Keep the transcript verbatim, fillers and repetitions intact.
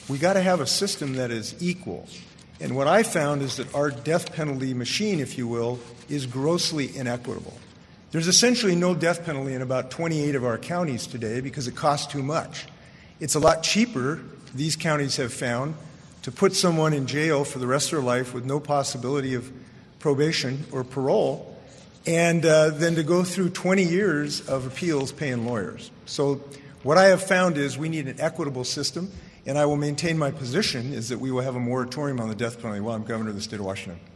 we got to have a system that is equal. And what I found is that our death penalty machine, if you will, is grossly inequitable. There's essentially no death penalty in about twenty-eight of our counties today because it costs too much. It's a lot cheaper, these counties have found, to put someone in jail for the rest of their life with no possibility of probation or parole, and uh, then to go through twenty years of appeals paying lawyers. So what I have found is we need an equitable system, and I will maintain my position is that we will have a moratorium on the death penalty while I'm governor of the state of Washington.